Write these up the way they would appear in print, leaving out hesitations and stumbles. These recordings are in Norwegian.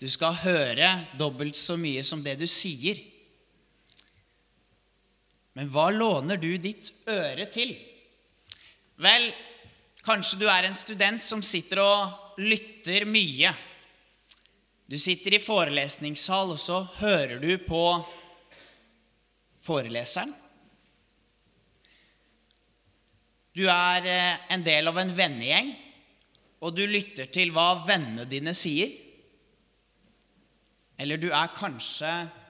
Du skal høre dobbelt så mye som det du sier. Men hva låner du ditt øre til? Vel, kanskje du er en student som sitter og lytter mye. Du sitter i forelesningssal, og så hører du på foreleseren. Du er en del av en vennegjeng, og du lytter til hva vennene dine sier. Eller du er kanskje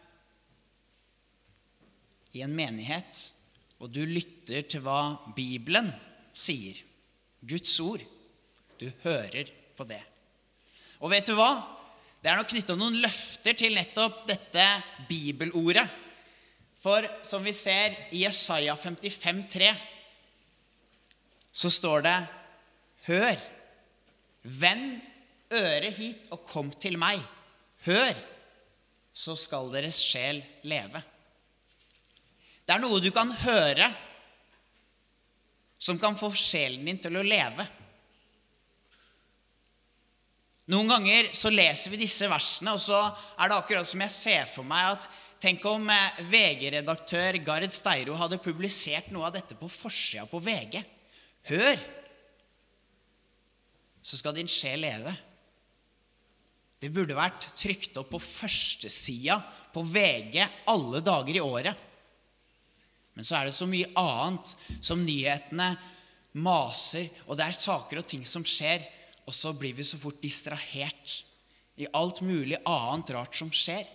i en menighet, og du lytter til hva Bibelen sier. Guds ord. Du hører på det. Og vet du hva? Det er nok knyttet noen løfter til nettopp dette bibelordet. For som vi ser i Jesaja 55:3, så står det: Hør, vend øret hit og kom til meg. Hør, så skal deres sjel leve. Det er noe du kan høre som kan få sjelen din til å leve. Noen ganger så leser vi disse versene, og så er det akkurat som jeg ser for meg at tenk om VG-redaktør Gard Steiro hadde publisert noe av dette på forsida på VG. Hør, så skal din sjel leve. Det burde vært trykt opp på førstesida på VG alle dager i året. Men så er det så mye annet som nyhetene maser, og det er saker og ting som skjer, og så blir vi så fort distrahert i alt mulig annet rart som skjer.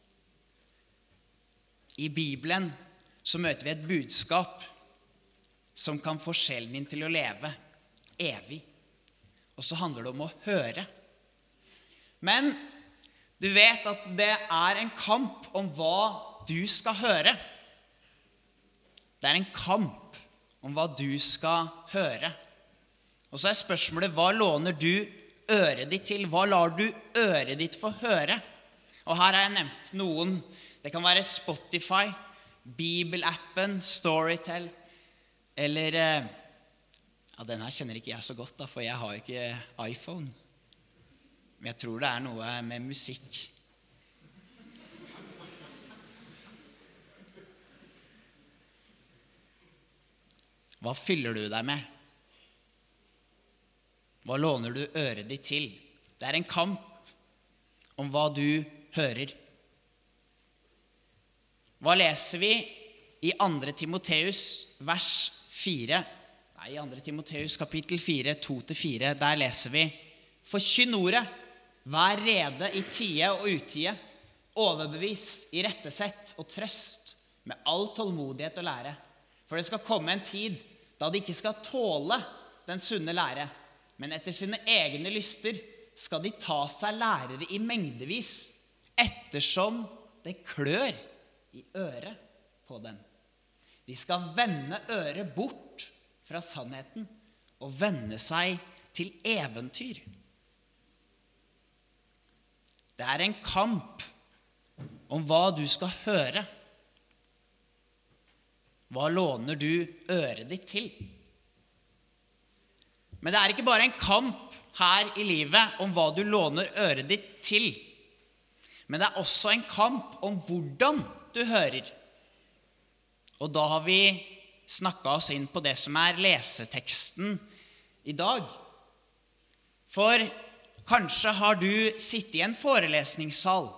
I Bibelen så møter vi et budskap som kan få sjelen din til å leve evig. Og så handler det om å høre. Men du vet at det er en kamp om hva du skal høre. Det er en kamp om hva du skal høre. Og så er spørsmålet, hva låner du øret ditt til? Hva lar du øret ditt få høre? Og her har jeg nevnt noen. Det kan være Spotify, Bibelappen, Storytel, eller den her kjenner ikke jeg så godt, for jeg har ikke iPhone. Men jeg tror det er noe med musikk. Hva fyller du deg med? Hva låner du øret ditt til? Det er en kamp om hva du hører. Hva leser vi i 2. Timoteus vers 4? Nei, i 2. Timoteus kapittel 4, 2-4, der leser vi: Forkynn ordet, vær rede i tide og utide, overbevis, irettesett og trøst med all tålmodighet og lære. For det skal komme en tid da de ikke skal tåle den sunne lære, men etter sine egne lyster skal de ta seg lærere i mengdevis, ettersom det klør i øret på dem. De skal vende øret bort fra sannheten og vende seg til eventyr. Det er en kamp om hva du skal høre. Hva låner du øret ditt til? Men det er ikke bare en kamp her i livet om hva du låner øret ditt til. Men det er også en kamp om hvordan du hører. Og da har vi snakket oss inn på det som er leseteksten i dag. For kanskje har du sittet i en forelesningssal.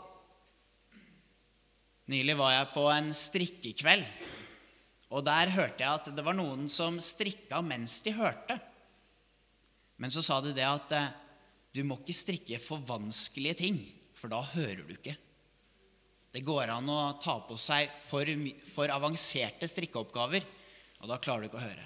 Nylig var jeg på en strikkekveld, og der hørte jeg at det var noen som strikket mens de hørte. Men så sa de det at du må ikke strikke for vanskelige ting, for da hører du ikke. Det går an å ta på seg for avanserte strikkeoppgaver, og da klarer du ikke å høre.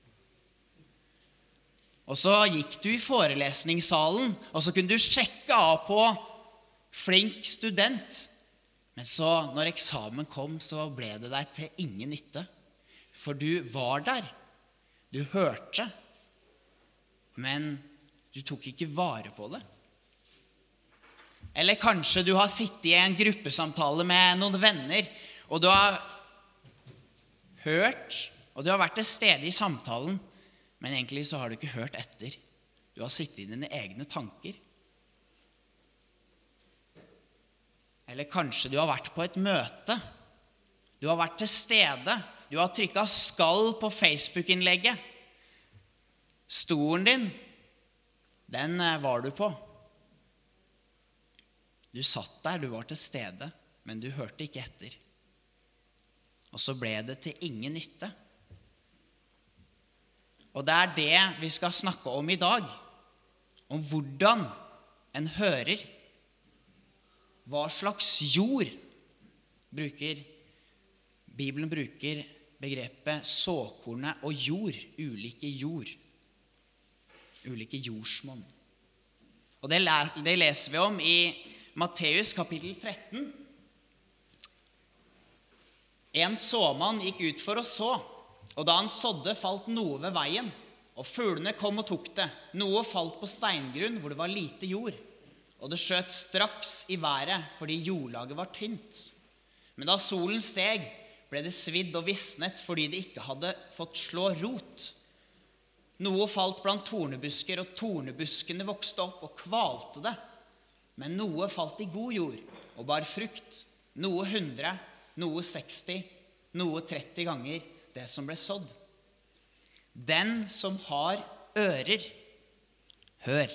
Og så gikk du i forelesningssalen, og så kunne du sjekke av på flink student. Men så, når eksamen kom, så ble det deg til ingen nytte. For du var der, du hørte, men du tok ikke vare på det. Eller kanskje du har sittet i en gruppesamtale med noen venner, og du har hørt, og du har vært til stede i samtalen, men egentlig så har du ikke hørt etter. Du har sittet i dine egne tanker. Eller kanskje du har vært på et møte. Du har vært til stede. Du har trykket skall på Facebook-innlegget. Stolen din, den var du på. Du satt der, du var til stede, men du hørte ikke etter. Og så ble det til ingen nytte. Og det er det vi skal snakke om i dag. Om hvordan en hører. Hva slags jord Bibelen bruker begrepet såkornet og jord. Ulike jord. Ulike jordsmonn. Og det leser vi om i Matteus kapittel 13. En såmann gikk ut for å så, og da han sådde, falt noe ved veien, og fuglene kom og tok det. Noe falt på steingrunn, hvor det var lite jord, og det skjøt straks i været, fordi jordlaget var tynt. Men da solen steg, ble det svidd og visnet, fordi det ikke hadde fått slå rot. Noe falt blant tornebusker, og tornebuskene vokste opp og kvalte det. Men noe falt i god jord, og bar frukt, noe 100, noe 60, noe 30 ganger det som ble sådd. Den som har ører, hør.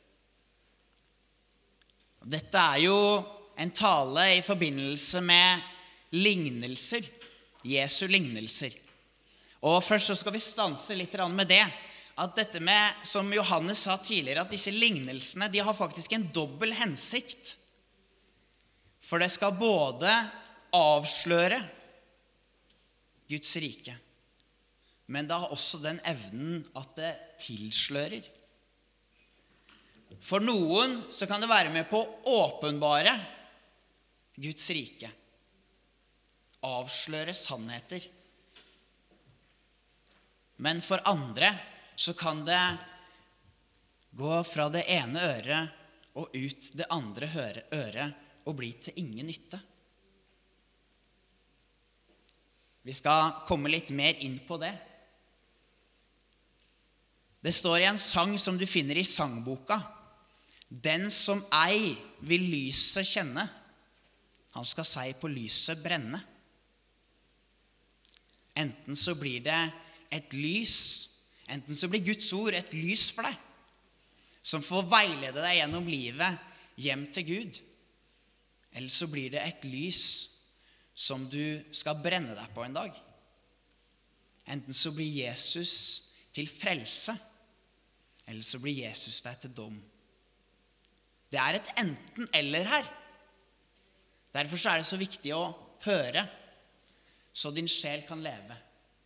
Dette er jo en tale i forbindelse med lignelser, Jesu lignelser. Og først så skal vi stanse litt med det, at dette med, som Johannes sa tidligere, at disse lignelsene, de har faktisk en dobbel hensikt. For det skal både avsløre Guds rike, men det har også den evnen at det tilslører. For noen så kan det være med på å åpenbare Guds rike, avsløre sannheter. Men for andre så kan det gå fra det ene øret og ut det andre øret og bli til ingen nytte. Vi skal komme litt mer inn på det. Det står i en sang som du finner i sangboka. Den som ei vil lyset kjenne, han skal seg på lyset brenne. Enten så blir det et lys, enten så blir Guds ord et lys for deg, som får veilede deg gjennom livet hjem til Gud. Eller så blir det et lys som du skal brenne deg på en dag. Enten så blir Jesus til frelse, eller så blir Jesus deg til dom. Det er et enten eller her. Derfor så er det så viktig å høre, så din sjel kan leve.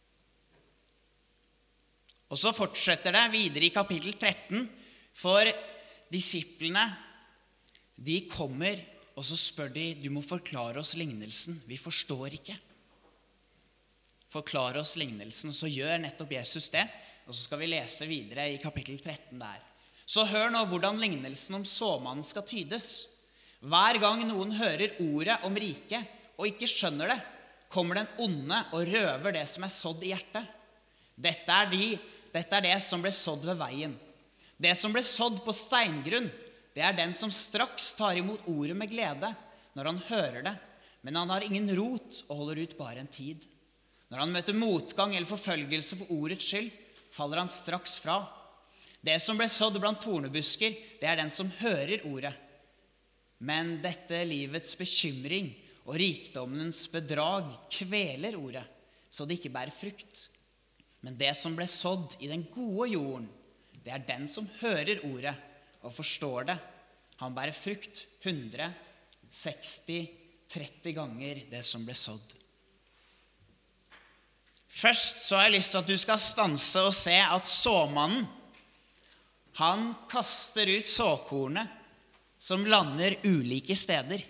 Og så fortsetter det videre i kapittel 13, for disiplene, de kommer, og så spør de, du må forklare oss lignelsen, vi forstår ikke. Forklare oss lignelsen, så gjør nettopp Jesus det, og så skal vi lese videre i kapittel 13 der. Så hør nå hvordan lignelsen om såmannen skal tydes. Hver gang noen hører ordet om riket, og ikke skjønner det, kommer den onde og røver det som er sådd i hjertet. Dette er det som ble sådd ved veien. Det som ble sådd på steingrunn, det er den som straks tar imot ordet med glede når han hører det, men han har ingen rot og holder ut bare en tid. Når han møter motgang eller forfølgelse for ordets skyld, faller han straks fra. Det som ble sådd blant tornebusker, det er den som hører ordet. Men dette livets bekymring og rikdommens bedrag kveler ordet, så det ikke bærer frukt. Men det som ble sådd i den gode jorden, det er den som hører ordet og forstår det. Han bærer frukt 100, 60, 30 ganger det som ble sådd. Først så har jeg lyst til at du skal stanse og se at såmannen, han kaster ut såkornet som lander ulike steder.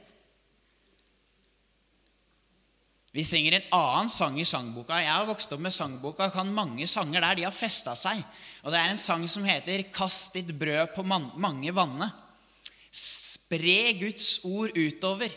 Vi synger en annen sang i sangboka. Jeg har vokst opp med sangboka, kan mange sanger der, de har festet seg. Og det er en sang som heter «Kast ditt brød på mange vanne». Spre Guds ord utover.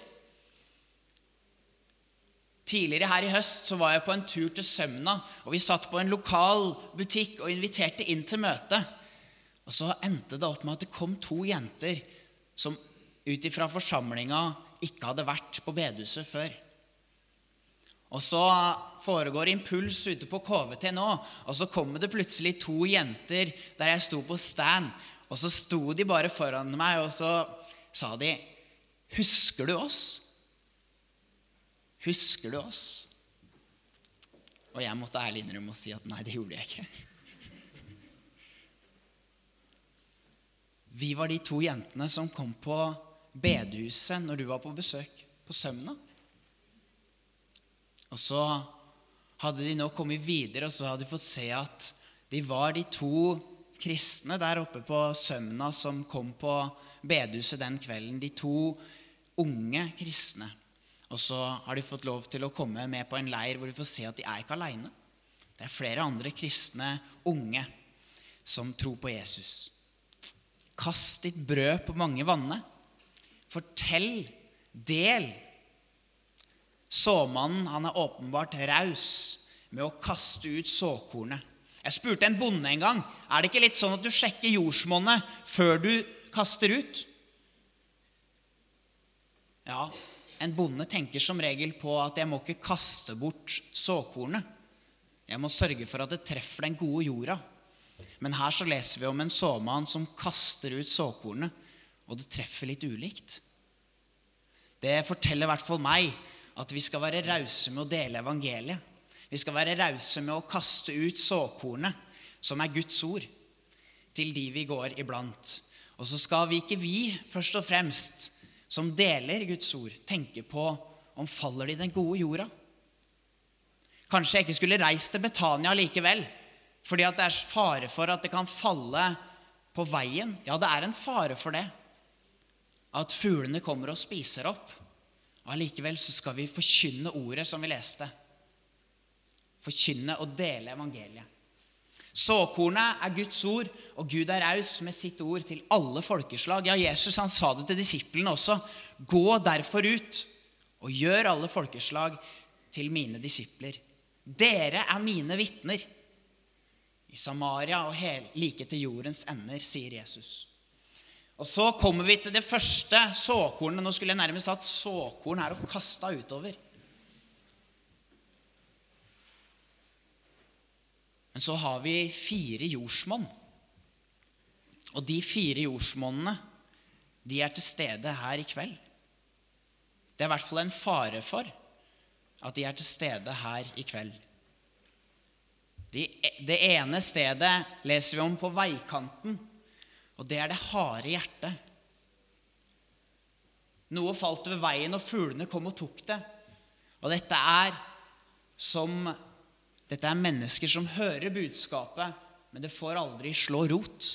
Tidligere her i høst så var jeg på en tur til Sømna, og vi satt på en lokal butikk og inviterte inn til møte. Og så endte det opp med at det kom 2 jenter som utifra forsamlinga ikke hadde vært på bedehuset før. Og så foregår impuls ute på KVT nå, og så kommer det plutselig 2 jenter der jeg sto på stand, og så sto de bare foran meg, og så sa de, husker du oss? Husker du oss? Og jeg måtte ærlig innrømme og si at nei, det gjorde jeg ikke. Vi var de 2 jentene som kom på bedehuset når du var på besøk på Sømna. Og så hadde de nå kommet videre, og så hadde de fått se at de var de 2 kristne der oppe på Sømna som kom på bedehuset den kvelden. De 2 unge kristne. Og så har de fått lov til å komme med på en leir hvor de får se at de er ikke alene. Det er flere andre kristne unge som tror på Jesus. Kast ditt brød på mange vanne. Fortell, del. Såmannen, han er åpenbart raus med å kaste ut såkornet. Jeg spurte en bonde en gang, er det ikke litt sånn at du sjekker jordsmonnet før du kaster ut? Ja, en bonde tenker som regel på at jeg må ikke kaste bort såkornet. Jeg må sørge for at det treffer den gode jorda. Men her så leser vi om en såmann som kaster ut såkornet, og det treffer litt ulikt. Det forteller i hvert fall meg at vi skal være rause med å dele evangeliet. Vi skal være rause med å kaste ut såkornet, som er Guds ord, til de vi går iblant. Og så skal vi ikke først og fremst, som deler Guds ord, tenke på om faller det i den gode jorda. Kanskje jeg ikke skulle reist til Betania likevel, fordi at det er fare for at det kan falle på veien. Ja, det er en fare for det, at fuglene kommer og spiser opp. Og allikevel så skal vi forkynne ordet som vi leste. Forkynne og dele evangeliet. Såkornet er Guds ord, og Gud er raus med sitt ord til alle folkeslag. Ja, Jesus han sa det til disiplene også. Gå derfor ut og gjør alle folkeslag til mine disipler. Dere er mine vitner. I Samaria og like til jordens ender, sier Jesus. Og så kommer vi til det første såkornet. Nå skulle jeg nærmest ha et såkorn her og kastet utover. Men så har vi 4 jordsmonn. Og de 4 jordsmonnene, de er til stede her i kveld. Det er i hvert fall en fare for at de er til stede her i kveld. Det ene stedet leser vi om på veikanten, og det er det harde hjertet. Noe falt ved veien, og fuglene kom og tok det. Og dette er mennesker som hører budskapet, men det får aldri slå rot.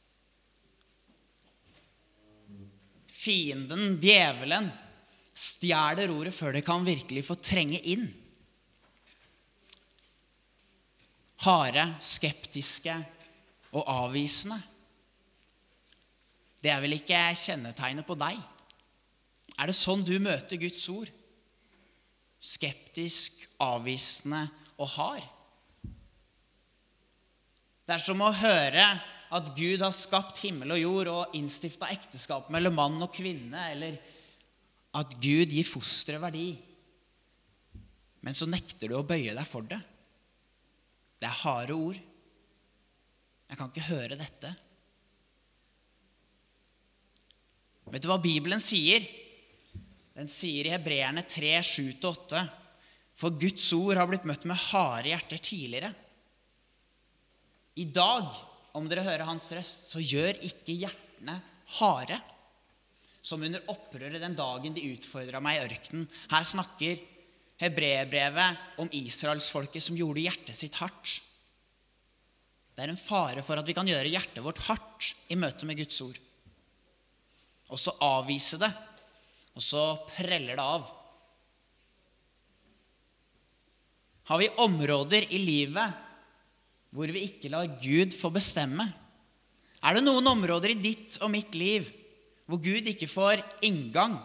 Fienden, djevelen, stjeler ordet før det kan virkelig få trenge inn. Harde, skeptiske og avvisende. Det er vel ikke kjennetegnet på deg? Er det sånn du møter Guds ord? Skeptisk, avvisende og hard? Det er som å høre at Gud har skapt himmel og jord og innstiftet ekteskap mellom mann og kvinne, eller at Gud gir fosteret verdi. Men så nekter du å bøye deg for det. Det er harde ord. Jeg kan ikke høre dette. Vet du hva Bibelen sier? Den sier i Hebreerne 3, 7-8, for Guds ord har blitt møtt med harde hjerter tidligere. I dag, om dere hører hans røst, så gjør ikke hjertene harde, som under opprøret den dagen de utfordret meg i ørkenen. Her snakker Hebreerbrevet om Israelsfolket som gjorde hjertet sitt hardt. Det er en fare for at vi kan gjøre hjertet vårt hardt i møte med Guds ord. Og så avvise det, og så preller det av. Har vi områder i livet hvor vi ikke lar Gud få bestemme? Er det noen områder i ditt og mitt liv hvor Gud ikke får inngang?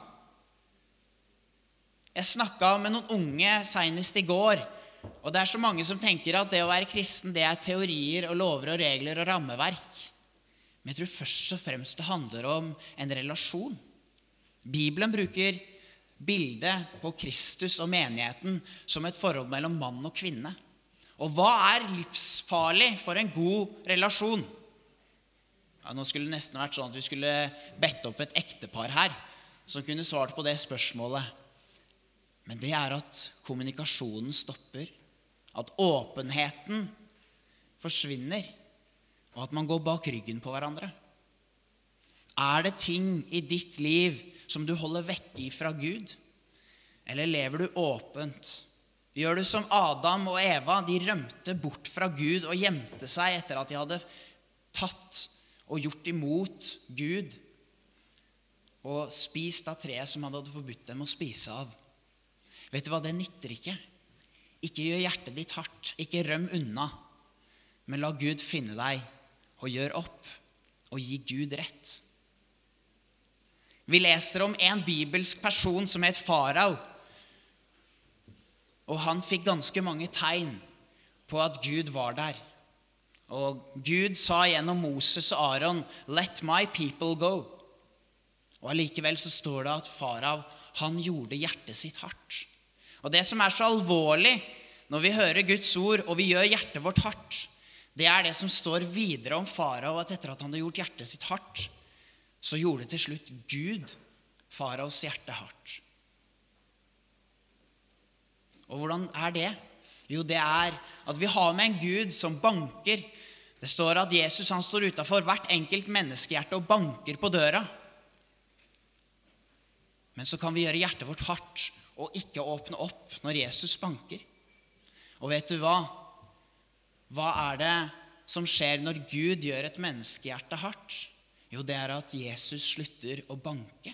Jeg snakket med noen unge senest i går, og det er så mange som tenker at det å være kristen, det er teorier og lover og regler og rammeverk. Men jeg tror først og fremst det handler om en relasjon. Bibelen bruker bildet på Kristus og menigheten som et forhold mellom mann og kvinne. Og hva livsfarlig for en god relasjon? Ja, nå skulle det nesten vært sånn at vi skulle bedt opp et ektepar her, som kunne svart på det spørsmålet. Men det at kommunikasjonen stopper, at åpenheten forsvinner, og at man går bak ryggen på hverandre. Det ting i ditt liv som du holder vekke fra Gud? Eller lever du åpent? Gjør du som Adam og Eva? De rømte bort fra Gud og gjemte seg etter at de hadde tatt og gjort imot Gud og spist av treet som han hadde forbudt dem å spise av. Vet du hva, det nytter ikke. Ikke gjør hjertet ditt hardt, ikke røm unna, men la Gud finne deg og gjør opp og gi Gud rett. Vi leser om en bibelsk person som het Farao, og han fikk ganske mange tegn på at Gud var der. Og Gud sa gjennom Moses og Aaron, «Let my people go». Og allikevel så står det at Farao, han gjorde hjertet sitt hardt. Og det som så alvorlig når vi hører Guds ord, og vi gjør hjertet vårt hardt, det det som står videre om Farao, at etter at han hadde gjort hjertet sitt hardt, så gjorde til slutt Gud Faraos hjerte hardt. Og hvordan det? Jo, det at vi har med en Gud som banker. Det står at Jesus han står utenfor hvert enkelt menneskehjerte og banker på døra. Men så kan vi gjøre hjertet vårt hardt og ikke åpne opp når Jesus banker. Og vet du hva? Hva det som skjer når Gud gjør et menneskehjerte hardt? Jo, det at Jesus slutter å banke.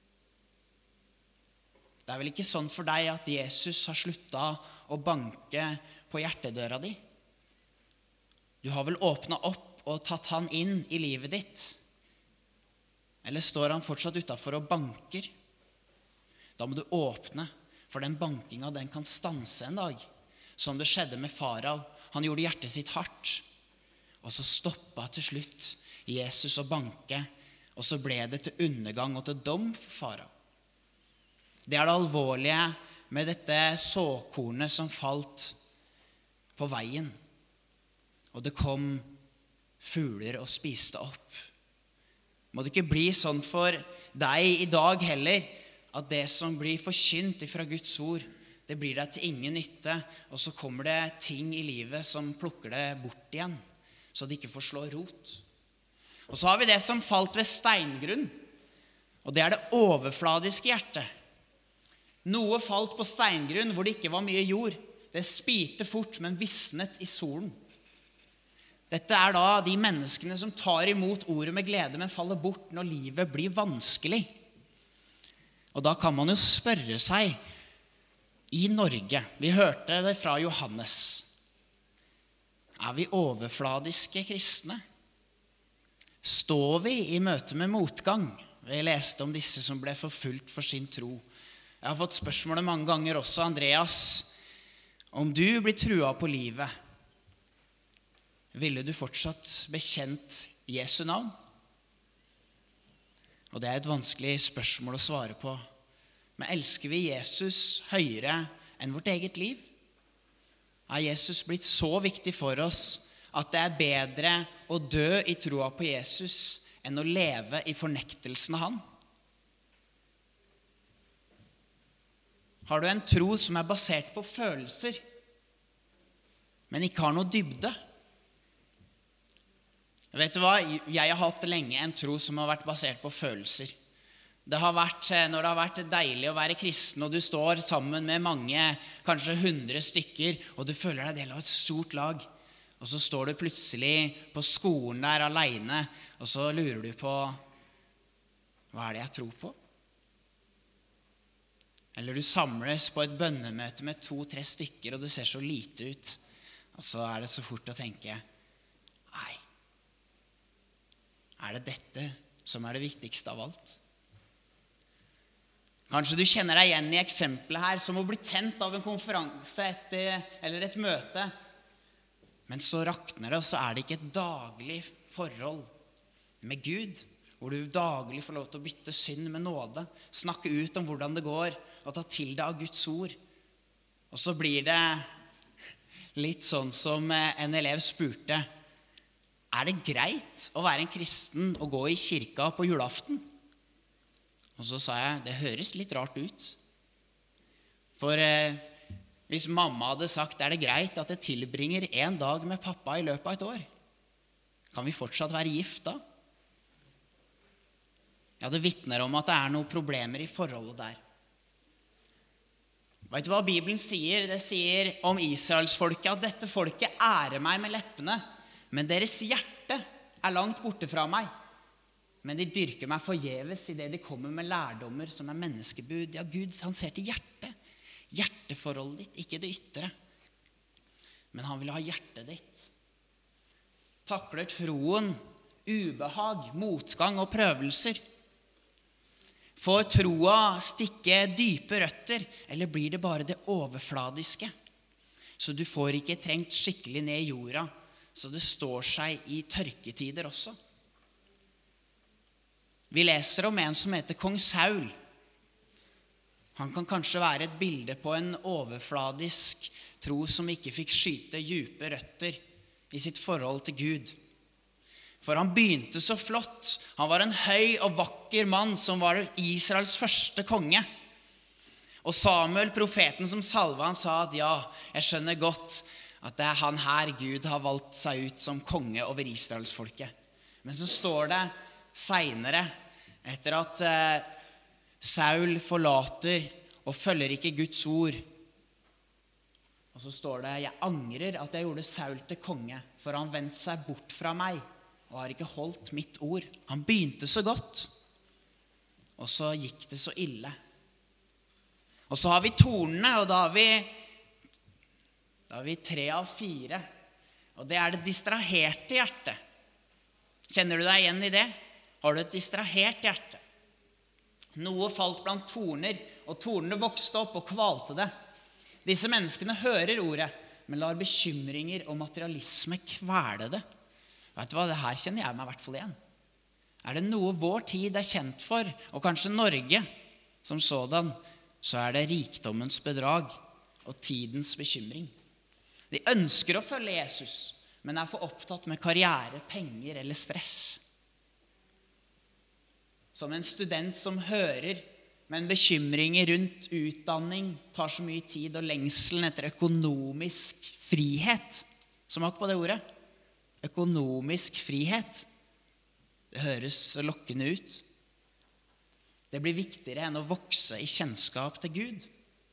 Det vel ikke sånn for deg at Jesus har sluttet å banke på hjertedøra di? Du har vel åpnet opp og tatt han inn i livet ditt? Eller står han fortsatt utenfor og banker? Da må du åpne, for den bankingen den kan stanse en dag. Som det skjedde med Farao. Han gjorde hjertet sitt hardt. Og så stoppet til slutt Jesus å banke, og så ble det til undergang og til dom for Farao. Det det alvorlige med dette såkornet som falt på veien. Og det kom fugler og spiste opp. Må det ikke bli sånn for deg i dag heller, at det som blir forkynt fra Guds ord, det blir deg til ingen nytte, og så kommer det ting i livet som plukker det bort igjen, så det ikke får slå rot. Og så har vi det som falt ved steingrunn, og det det overfladiske hjertet. Noe falt på steingrunn hvor det ikke var mye jord. Det spirte fort, men visnet i solen. Dette da de menneskene som tar imot ordet med glede, men faller bort når livet blir vanskelig. Og da kan man jo spørre seg, i Norge, vi hørte det fra Johannes, vi overfladiske kristne? Står vi i møte med motgang? Vi leste om disse som ble forfulgt for sin tro. Jeg har fått spørsmålet mange ganger også, Andreas, om du blir trua på livet, ville du fortsatt bekjent Jesu navn? Og det et vanskelig spørsmål å svare på. Men elsker vi Jesus høyere enn vårt eget liv? Jesus blitt så viktig for oss at det bedre å dø i troa på Jesus enn å leve i fornektelsen av han? Har du en tro som basert på følelser, men ikke har noe dybde? Vet du hva? Jeg har hatt lenge en tro som har vært basert på følelser. Det har vært, når det har vært deilig å være kristen, og du står sammen med mange, kanskje 100 stykker, og du føler deg del av et stort lag, og så står du plutselig på skolen der alene, og så lurer du på, hva det jeg tror på? Eller du samles på et bønnemøte med 2-3 stykker, og det ser så lite ut, og så det så fort å tenke, nei, det dette som det viktigste av alt? Kanskje du kjenner deg igjen i eksempelet her, som å bli tent av en konferanse eller et møte. Men så rakner det, og så det ikke et daglig forhold med Gud, hvor du daglig får lov til å bytte synd med nåde, snakke ut om hvordan det går, å ta til deg av Guds ord. Og så blir det litt sånn som en elev spurte: er det greit å være en kristen og gå i kirka på julaften? Og så sa jeg: det høres litt rart ut. For hvis mamma hadde sagt: er det greit at jeg tilbringer en dag med pappa i løpet av et år? Kan vi fortsatt være gift da? Ja, det vitner om at det er noen problemer i forholdet der. Vet du hva Bibelen sier? Det sier om Israelsfolket at dette folket ærer meg med leppene, men deres hjerte er langt borte fra meg. Men de dyrker meg forgjeves i det de kommer med lærdommer som er menneskebud. Ja, Gud, han ser til hjertet. Hjerteforholdet ditt, ikke det ytre. Men han vil ha hjertet ditt. Takler troen ubehag, motgang og prøvelser? Får troa stikke dype røtter, eller blir det bare det overfladiske? Så du får ikke trengt skikkelig ned i jorda, så det står seg i tørketider også. Vi leser om en som heter kong Saul. Han kan kanskje være et bilde på en overfladisk tro som ikke fikk skyte dype røtter i sitt forhold til Gud. For han begynte så flott. Han var en høy og vakker mann som var Israels første konge. Og Samuel, profeten som salva han, sa at ja, jeg skjønner godt at det er han her Gud har valgt seg ut som konge over Israelsfolket. Men så står det senere, etter at Saul forlater og følger ikke Guds ord, og så står det: jeg angrer at jeg gjorde Saul til konge, for han vendte seg bort fra meg og har ikke holdt mitt ord. Han begynte så godt, og så gikk det så ille. Og så har vi tornene, og da har vi 3 av 4. Og det er det distraherte hjertet. Kjenner du deg igjen i det? Har du et distrahert hjerte? Noe falt blant torner, og tornene vokste opp og kvalte det. Disse menneskene hører ordet, men lar bekymringer og materialisme kvele det. Vet du hva, det her kjenner jeg meg i hvert fall igjen. Er det noe vår tid er kjent for, og kanskje Norge som sådan, så er det rikdommens bedrag og tidens bekymring. De ønsker å følge Jesus, men er for opptatt med karriere, penger eller stress. Som en student som hører, men bekymringer rundt utdanning tar så mye tid, og lengselen etter økonomisk frihet. Smak på det ordet. Økonomisk frihet. Det høres lokkende ut. Det blir viktigere enn å vokse i kjennskap til Gud.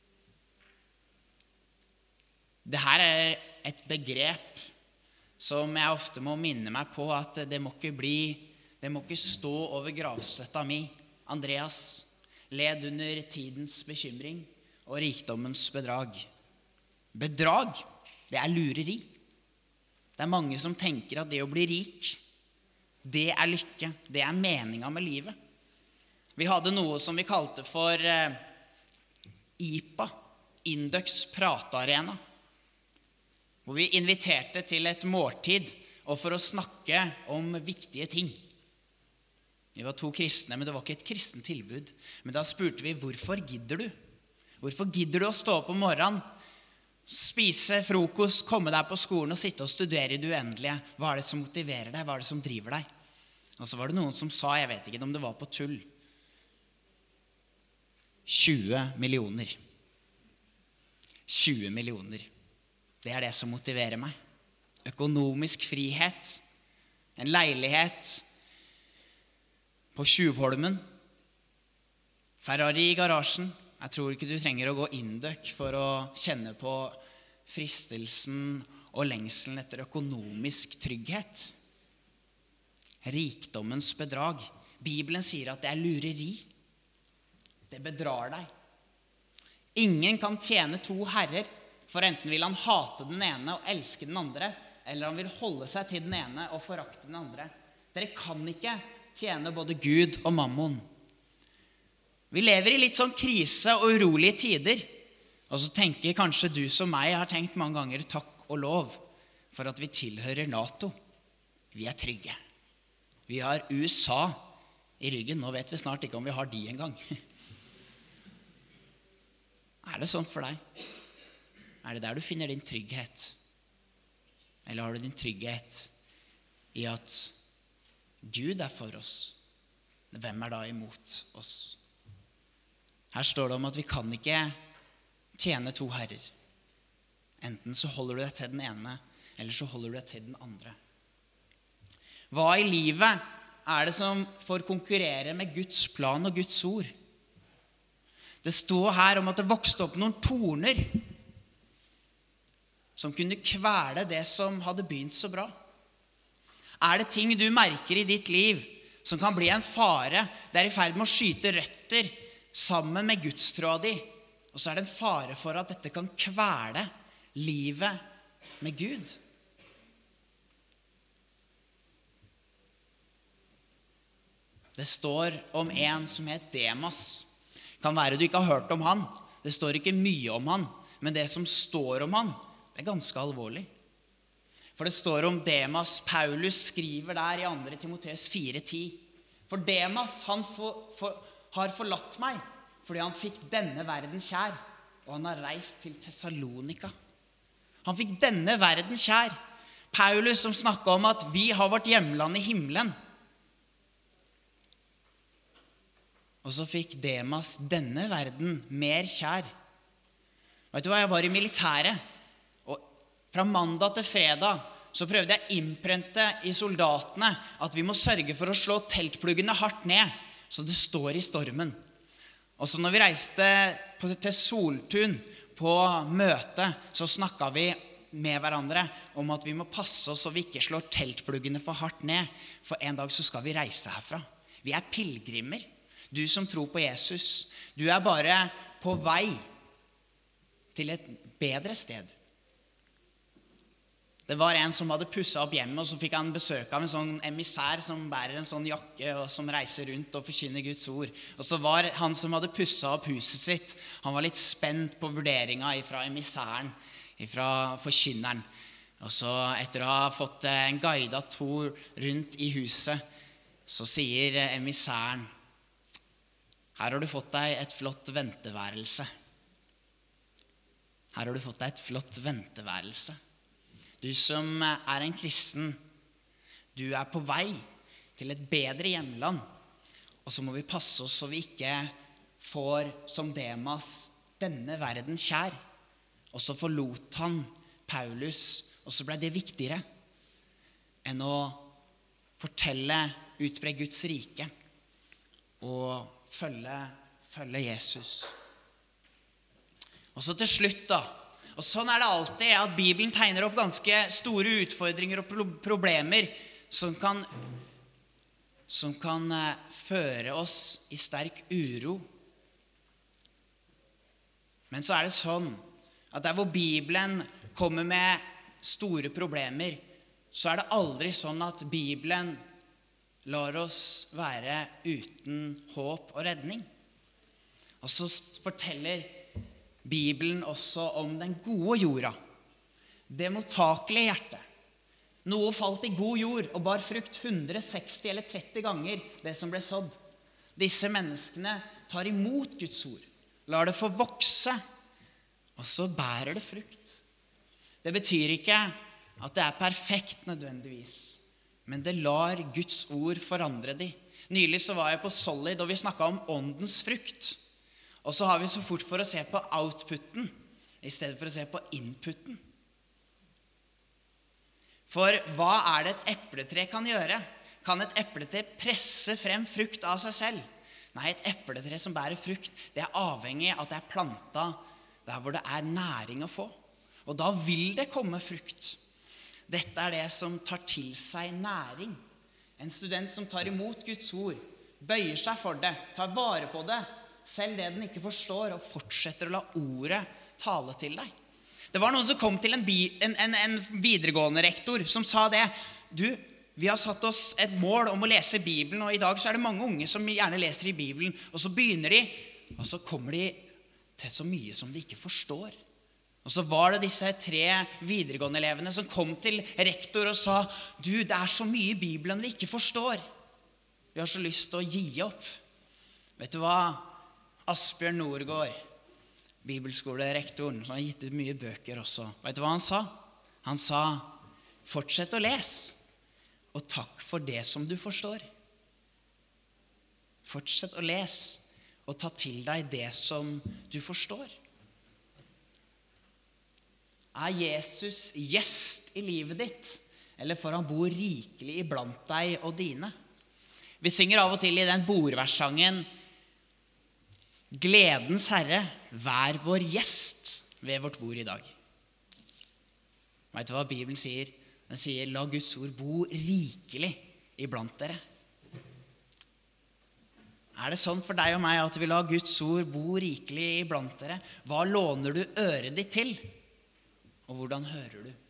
Dette er et begrep som jeg ofte må minne meg på, at det må ikke stå over gravstøtta mi. Andreas led under tidens bekymring og rikdommens bedrag. Bedrag, det er lureri. Det er mange som tenker at det å bli rik, det er lykke, det er meningen med livet. Vi hadde noe som vi kalte for IPA, Indux Pratearena, hvor vi inviterte til et måltid og for å snakke om viktige ting. Vi var 2 kristne, men det var ikke et kristent tilbud. Men da spurte vi: hvorfor gidder du? Hvorfor gidder du å stå opp om morgenen, spise frokost, komme deg på skolen og sitte og studere i det uendelige? Hva er det som motiverer deg? Hva er det som driver deg? Og så var det noen som sa, jeg vet ikke om det var på tull, 20 millioner. 20 millioner. Det er det som motiverer meg. Økonomisk frihet. En leilighet på Tjuvholmen. Ferrari i garasjen. Jeg tror ikke du trenger å gå inndøkk for å kjenne på fristelsen og lengselen etter økonomisk trygghet. Rikdommens bedrag. Bibelen sier at det er lureri. Det bedrar deg. Ingen kan tjene 2 herrer, for enten vil han hate den ene og elske den andre, eller han vil holde seg til den ene og forakte den andre. Dere kan ikke tjene både Gud og mammon. Vi lever i litt sånn krise og urolige tider. Og så tenker kanskje du som meg har tenkt mange ganger: takk og lov for at vi tilhører NATO. Vi er trygge. Vi har USA i ryggen. Nå vet vi snart ikke om vi har de engang. det sånn for deg? Er det der du finner din trygghet? Eller har du din trygghet i at Gud er for oss? Hvem er da imot oss? Her står det om at vi kan ikke tjene to herrer. Enten så holder du deg til den ene, eller så holder du deg til den andre. Hva i livet er det som får konkurrere med Guds plan og Guds ord? Det står her om at det vokste opp noen torner som kunne kvele det som hadde begynt så bra. Er det ting du merker i ditt liv som kan bli en fare? Det er i ferd med å skyte røtter sammen med Gudstroa di, og så er det en fare for at dette kan kvele livet med Gud. Det står om en som het Demas. Kan være du ikke har hørt om han. Det står ikke mye om han, men det som står om han, det er ganske alvorlig. For det står om Demas. Paulus skriver der i 2. Timoteus 4:10. For Demas, han har forlatt meg, fordi han fikk denne verden kjær, og han har reist til Thessalonika. Han fikk denne verden kjær. Paulus som snakket om at vi har vårt hjemland i himmelen. Og så fikk Demas denne verden mer kjær. Vet du hva, jeg var i militæret, og fra mandag til fredag så prøvde jeg å innprente i soldatene at vi må sørge for å slå teltpluggene hardt ned, så det står i stormen. Og så når vi reiste til Soltun på møte, så snakket vi med hverandre om at vi må passe oss så vi ikke slår teltpluggene for hardt ned, for en dag så skal vi reise herfra. Vi er pilgrimer. Du som tror på Jesus, du er bare på vei til et bedre sted. Det var en som hadde pusset opp hjemme, og så fikk han besøk av en sånn emissær som bærer en sånn jakke og som reiser rundt og forkynner Guds ord. Og så var han som hadde pusset opp huset sitt, han var litt spent på vurderingen fra emissæren, fra forkynneren. Og så etter å ha fått en guidet tur rundt i huset, så sier emissæren: her har du fått deg et flott venteværelse. Her har du fått deg et flott venteværelse. Du som er en kristen, du er på vei til et bedre hjemland. Og så må vi passe oss så vi ikke får som Demas denne verden kjær. Og så forlot han Paulus, og så ble det viktigere enn å fortelle, utbre Guds rike og følge Jesus. Og så til slutt da, og sånn er det alltid at Bibelen tegner opp ganske store utfordringer og problemer som kan føre oss i sterk uro. Men så er det sånn at der hvor Bibelen kommer med store problemer, så er det aldri sånn at Bibelen lar oss være uten håp og redning. Og så forteller Bibelen også om den gode jorda, det mottakelige hjertet. Noe falt i god jord og bar frukt 160 eller 30 ganger det som ble sådd. Disse menneskene tar imot Guds ord, lar det få vokse, og så bærer det frukt. Det betyr ikke at det er perfekt nødvendigvis, men det lar Guds ord forandre de. Nylig så var jeg på Solid, og vi snakket om åndens frukt. Og så har vi så fort for å se på outputen, i stedet for å se på inputen. For hva er det et epletre kan gjøre? Kan et epletre presse frem frukt av seg selv? Nei, et epletre som bærer frukt, det er avhengig av at det er plantet der hvor det er næring å få. Og da vil det komme frukt. Dette er det som tar til seg næring. En student som tar imot Guds ord, bøyer seg for det, tar vare på det, selv det den ikke forstår, og fortsetter å la ordet tale til deg. Det var noen som kom til en videregående rektor som sa det: du, vi har satt oss et mål om å lese Bibelen, og i dag så er det mange unge som gjerne leser i Bibelen, og så begynner de, og så kommer de til så mye som de ikke forstår. Og så var det disse 3 videregående elevene som kom til rektor og sa: du, det er så mye i Bibelen vi ikke forstår. Vi har så lyst til å gi opp. Vet du hva? Asbjørn Nordgård, bibelskolerektoren, som har gitt ut mye bøker også. Vet du hva han sa? Han sa, fortsett å lese, og takk for det som du forstår. Fortsett å lese, og ta til deg det som du forstår. Er Jesus gjest i livet ditt, eller får han bo rikelig iblant deg og dine? Vi synger av og til i den bordverssangen, Gledens Herre, vær vår gjest ved vårt bord i dag. Vet du hva Bibelen sier? Den sier, la Guds ord bo rikelig iblant dere. Er det sånn for deg og meg at vi la Guds ord bo rikelig iblant dere? Hva låner du øret ditt til? Og hvordan hører du?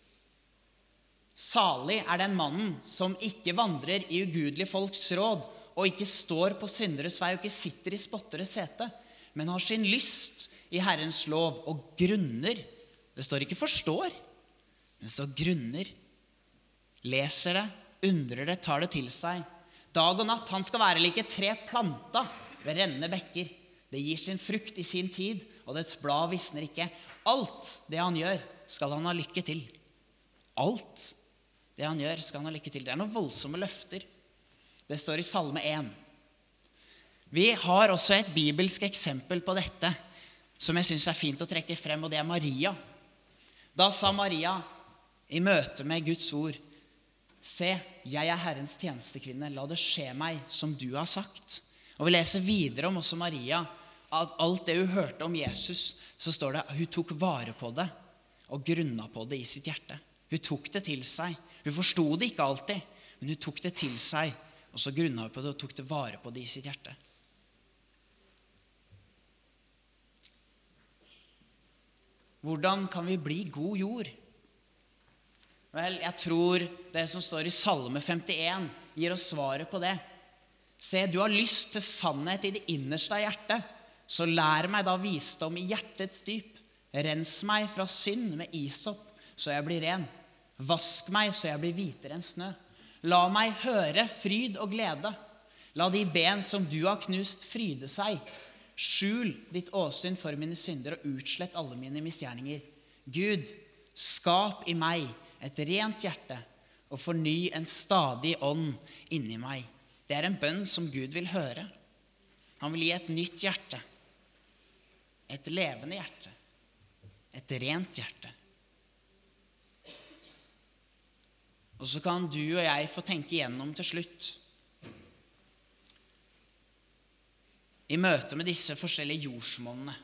Salig er den mannen som ikke vandrer i ugudelige folks råd, og ikke står på synderes vei, og ikke sitter i spotteres sete, men har sin lyst i Herrens lov, og grunner. Det står ikke forstår, men det står grunner. Leser det, undrer det, tar det til seg. Dag og natt, han skal være like et tre planta ved rennende bekker. Det gir sin frukt i sin tid, og dets blad visner ikke. Alt det han gjør, skal han ha lykke til. Alt det han gjør, skal han ha lykke til. Det er noen voldsomme løfter. Det står i Salme 1. Vi har også et bibelsk eksempel på dette, som jeg synes er fint å trekke frem, og det er Maria. Da sa Maria i møte med Guds ord, se, jeg er Herrens tjenestekvinne, la det skje meg som du har sagt. Og vi leser videre om også Maria, at alt det hun hørte om Jesus, så står det, hun tok vare på det, og grunna på det i sitt hjerte. Hun tok det til seg. Hun forstod det ikke alltid, men hun tok det til seg, og så grunna hun på det og tok det vare på det i sitt hjerte. Hvordan kan vi bli god jord? Vel, jeg tror det som står i Salme 51 gir oss svaret på det. Se, du har lyst til sannhet i det innerste av hjertet, så lær meg da visdom i hjertets dyp. Rens meg fra synd med isop, så jeg blir ren. Vask meg, så jeg blir hvitere enn snø. La meg høre fryd og glede. La de ben som du har knust fryde seg. Skjul ditt åsyn for mine synder og utslett alle mine misgjerninger. Gud, skap i meg et rent hjerte og forny en stadig ånd inni meg. Det er en bønn som Gud vil høre. Han vil gi et nytt hjerte, et levende hjerte, et rent hjerte. Og så kan du og jeg få tenke igjennom til slutt. I møte med disse forskjellige jordsmonnene.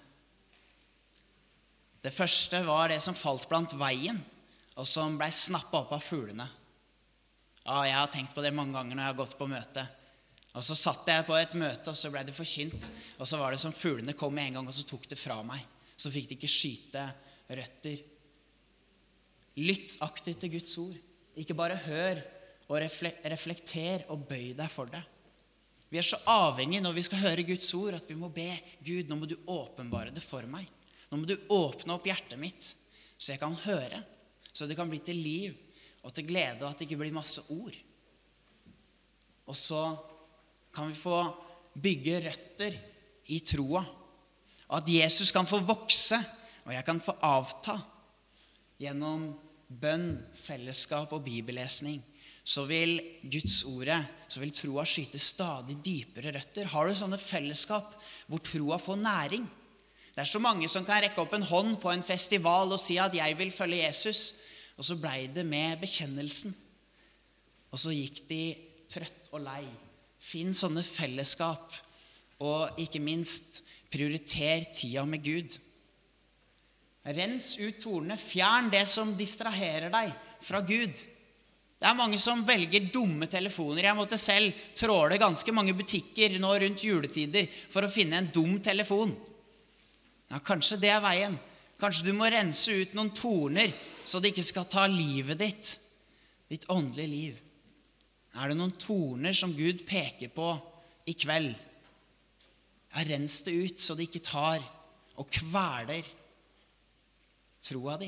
Det første var det som falt blant veien, og som ble snappet opp av fuglene. Ja, jeg har tenkt på det mange ganger når jeg har gått på møte. Og så satt jeg på et møte, og så ble det forkynt. Og så var det som fuglene kom med en gang, og så tok det fra meg. Så fikk de ikke skyte røtter. Lytt aktivt til Guds ord. Ikke bare hør og reflekter og bøy deg for det. Vi er så avhengige når vi skal høre Guds ord, at vi må be Gud, nå må du åpenbare det for meg. Nå må du åpne opp hjertet mitt, så jeg kan høre, så det kan bli til liv og til glede, og at det ikke blir masse ord. Og så kan vi få bygge røtter i troa, og at Jesus kan få vokse, og jeg kan få avta gjennom bønn, fellesskap og bibellesning. Så vil Guds ordet, så vil troa skyte stadig dypere røtter. Har du sånne fellesskap hvor troa får næring? Det er så mange som kan rekke opp en hånd på en festival og si at jeg vil følge Jesus. Og så ble det med bekjennelsen. Og så gikk de trøtt og lei. Finn sånne fellesskap, og ikke minst prioriter tida med Gud. Rens ut tornene, fjern det som distraherer deg fra Gud. Det er mange som velger dumme telefoner. Jeg måtte selv tråle ganske mange butikker nå rundt juletider for å finne en dum telefon. Ja, kanskje det er veien. Kanskje du må rense ut noen torner, så det ikke skal ta livet ditt åndelige liv. Er det noen torner som Gud peker på i kveld? Ja, rens det ut, så det ikke tar og kveler troa di.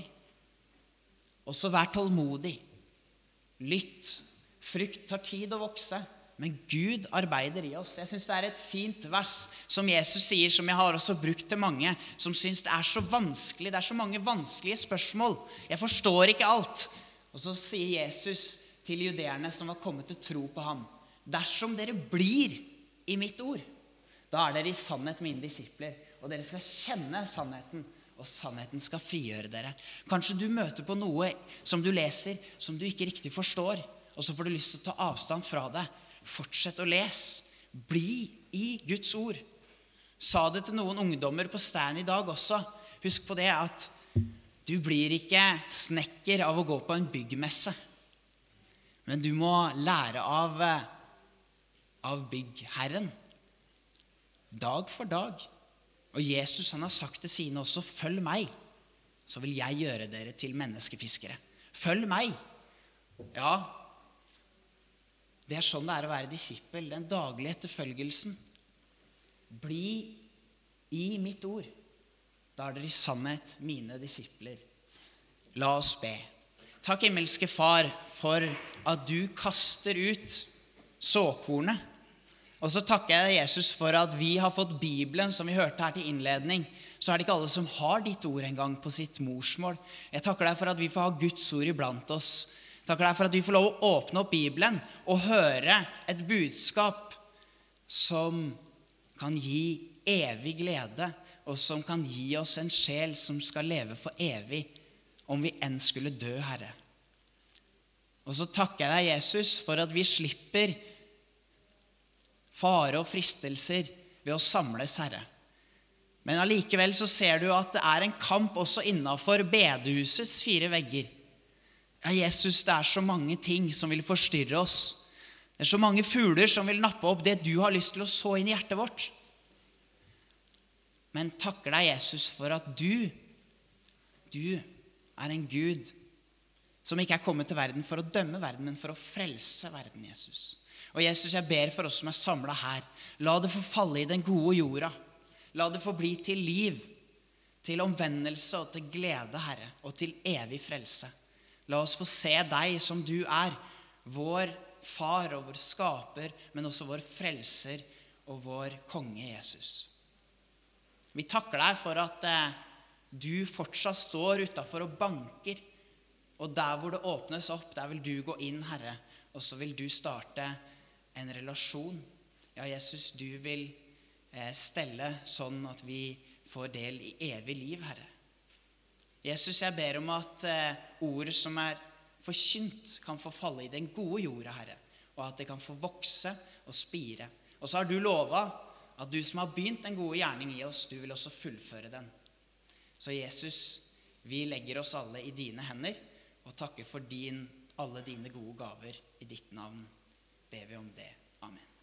Og så vær tålmodig. Lytt. Frukt tar tid å vokse. men Gud arbeider i oss. Jeg synes det et fint vers som Jesus sier, som jeg har også brukt til mange, som synes det så vanskelig, det så mange vanskelige spørsmål. Jeg forstår ikke alt. Og så sier Jesus til judeerne som var kommet til tro på ham, dersom dere blir i mitt ord, da dere i sannhet mine disipler, og dere skal kjenne sannheten, og sannheten skal frigjøre dere. Kanskje du møter på noe som du leser, som du ikke riktig forstår, og så får du lyst til å ta avstand fra det. Fortsett å lese. Bli i Guds ord. Sa det til noen ungdommer på Stan i dag også. Husk på det at du blir ikke snekker av å gå på en byggmesse. Men du må lære av byggherren. Dag for dag. Og Jesus han har sagt til sine også, følg meg, så vil jeg gjøre dere til menneskefiskere. Følg meg. Ja, det sånn det å være disippel, den daglige etterfølgelsen. Bli i mitt ord. Da dere i sannhet mine disipler. La oss be. Takk, himmelske Far, for at du kaster ut såkornet. Og så takker jeg deg, Jesus, for at vi har fått Bibelen, som vi hørte her til innledning. Så det ikke alle som har ditt ord engang på sitt morsmål. Jeg takker deg for at vi får ha Guds ord iblant oss. Takker deg for at vi får lov å åpne opp Bibelen og høre et budskap som kan gi evig glede, og som kan gi oss en sjel som skal leve for evig, om vi enn skulle dø, Herre. Og så takker jeg deg, Jesus, for at vi slipper fare og fristelser ved å samles, Herre. Men allikevel så ser du at det en kamp også innenfor bedehusets 4 vegger. Ja, Jesus, det så mange ting som vil forstyrre oss. Det så mange fugler som vil nappe opp det du har lyst til å så inn i hjertet vårt. Men takker deg, Jesus, for at du en Gud som ikke kommet til verden for å dømme verden, men for å frelse verden, Jesus. Og Jesus, jeg ber for oss som samlet her, la det få falle i den gode jorda. La det få bli til liv, til omvendelse og til glede, Herre, og til evig frelse. La oss få se deg som du vår far og vår skaper, men også vår frelser og vår konge Jesus. Vi takker deg for at du fortsatt står utenfor og banker, og der hvor det åpnes opp, der vil du gå inn, Herre, og så vil du starte en relasjon. Ja, Jesus, du vil stelle sånn at vi får del i evig liv, Herre. Jesus, jeg ber om at ordet som forkynt kan få falle i den gode jorda, Herre, og at det kan få vokse og spire. Og så har du lovet at du som har begynt en gode gjerning i oss, du vil også fullføre den. Så Jesus, vi legger oss alle i dine hender, og takker for alle dine gode gaver. I ditt navn ber vi om det. Amen.